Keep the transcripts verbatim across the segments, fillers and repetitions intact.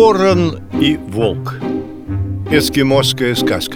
Ворон и волк. Эскимосская сказка.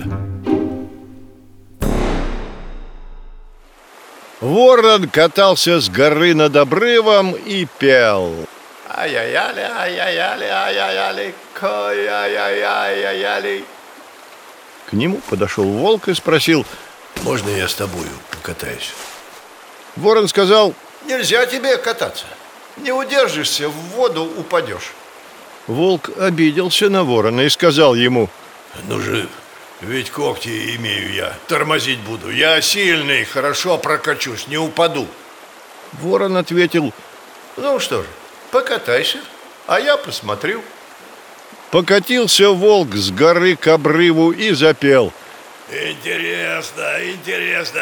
Ворон катался с горы над обрывом и пел: ай-яй-яли, ай-яй-яли, ай-яй-яли, ай-яй-яли. К нему подошел волк и спросил: можно я с тобою покатаюсь? Ворон сказал: нельзя тебе кататься. Не удержишься, в воду упадешь. Волк обиделся на ворона и сказал ему: ну же, ведь когти имею я, тормозить буду. Я сильный, хорошо прокачусь, не упаду. Ворон ответил: ну что же, покатайся, а я посмотрю. Покатился волк с горы к обрыву и запел: интересно, интересно.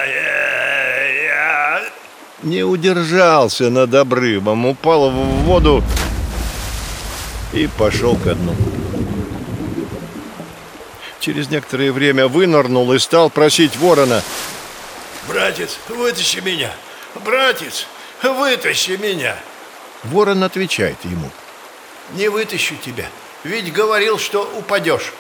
Я... Не удержался над обрывом, упал в воду и пошел ко дну. Через некоторое время вынырнул и стал просить ворона: братец, вытащи меня! Братец, вытащи меня! Ворон отвечает ему: не вытащу тебя, ведь говорил, что упадешь.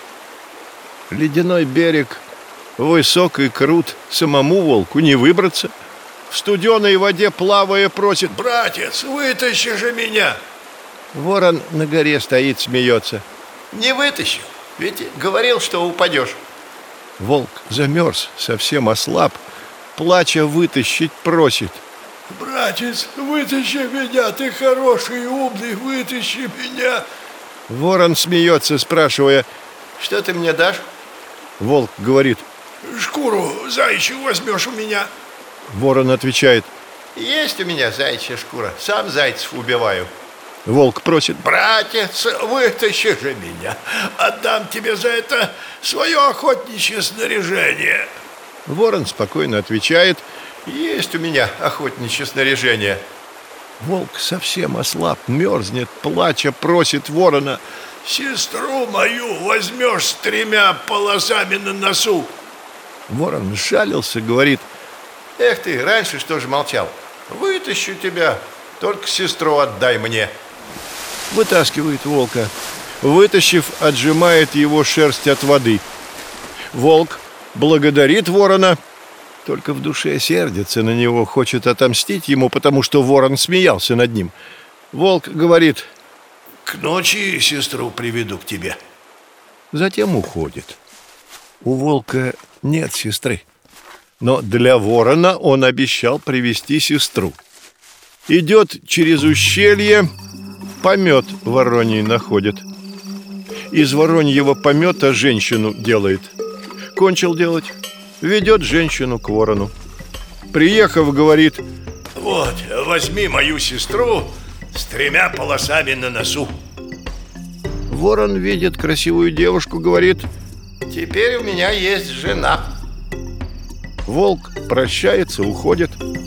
Ледяной берег высок и крут, самому волку не выбраться. В студеной воде плавая просит: братец, вытащи же меня! Ворон на горе стоит, смеется: не вытащу, ведь говорил, что упадешь. Волк замерз, совсем ослаб, плача вытащить просит: братец, вытащи меня, ты хороший и умный, вытащи меня. Ворон смеется, спрашивая: что ты мне дашь? Волк говорит: шкуру заячью возьмешь у меня. Ворон отвечает: есть у меня заячья шкура, сам зайцев убиваю. Волк просит: братец, вытащи же меня, отдам тебе за это свое охотничье снаряжение. Ворон спокойно отвечает: есть у меня охотничье снаряжение. Волк совсем ослаб, мерзнет, плача просит ворона: сестру мою возьмешь с тремя полосами на носу. Ворон жалился, говорит: эх ты, раньше что же молчал? Вытащу тебя, только сестру отдай мне. Вытаскивает волка. Вытащив, отжимает его шерсть от воды. Волк благодарит ворона, только в душе сердится на него, хочет отомстить ему, потому что ворон смеялся над ним. Волк говорит: к ночи сестру приведу к тебе. Затем уходит. У волка нет сестры, но для ворона он обещал привести сестру. Идет через ущелье, помет вороний находит. Из вороньего помета женщину делает. Кончил делать, ведет женщину к ворону. Приехав, говорит: вот, возьми мою сестру с тремя полосами на носу. Ворон видит красивую девушку, говорит: теперь у меня есть жена. Волк прощается, уходит.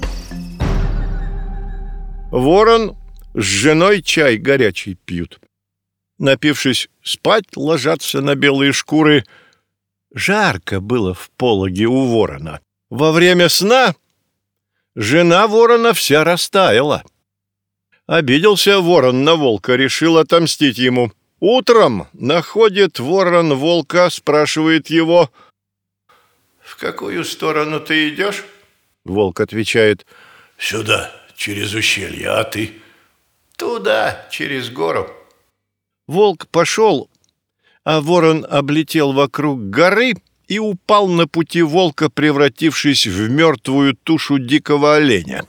Ворон с женой чай горячий пьют. Напившись, спать ложатся на белые шкуры. Жарко было в пологе у ворона. Во время сна жена ворона вся растаяла. Обиделся ворон на волка, решил отомстить ему. Утром находит ворон волка, спрашивает его: в какую сторону ты идешь? Волк отвечает: сюда, через ущелье, а ты? Туда, через гору. Волк пошел, а ворон облетел вокруг горы и упал на пути волка, превратившись в мертвую тушу дикого оленя.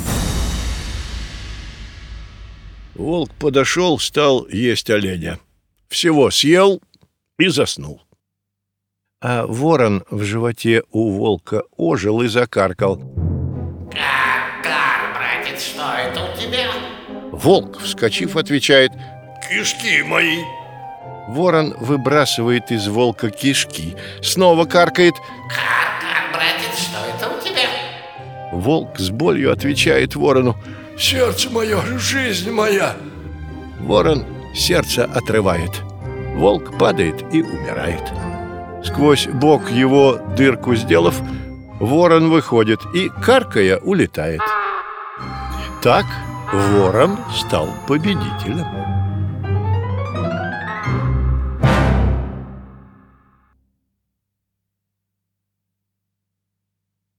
Волк подошел, стал есть оленя. Всего съел и заснул. А ворон в животе у волка ожил и закаркал: «Как, братец, что это у тебя?» Волк, вскочив, отвечает: кишки мои. Ворон выбрасывает из волка кишки, снова каркает: «Как, как, братец, что это у тебя?» Волк с болью отвечает ворону: сердце мое, жизнь моя. Ворон сердце отрывает. Волк падает и умирает. Сквозь бок его дырку сделав, ворон выходит и, каркая, улетает. Так ворон стал победителем.